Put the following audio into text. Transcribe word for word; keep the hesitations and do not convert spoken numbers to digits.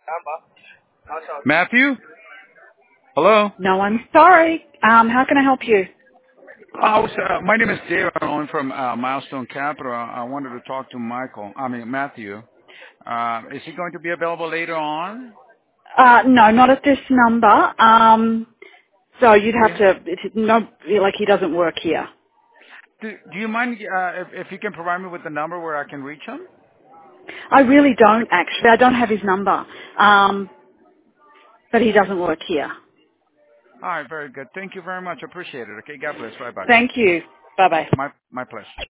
Matthew? Hello? No, I'm sorry. Um, how can I help you? I was, uh, my name is Dave. I'm calling from uh, Milestone Capital. I wanted to talk to Michael. I mean, Matthew. Uh, is he going to be available later on? Uh, no, not at this number. Um, so you'd have Yeah. to, it's no, like he doesn't work here. Do, do you mind uh, if, if you can provide me with the number where I can reach him? I really don't actually. I don't have his number. Um, but he doesn't work here. All right, very good. Thank you very much. Appreciate it. Okay, God bless. Bye-bye. Thank you. Bye bye. My, my pleasure.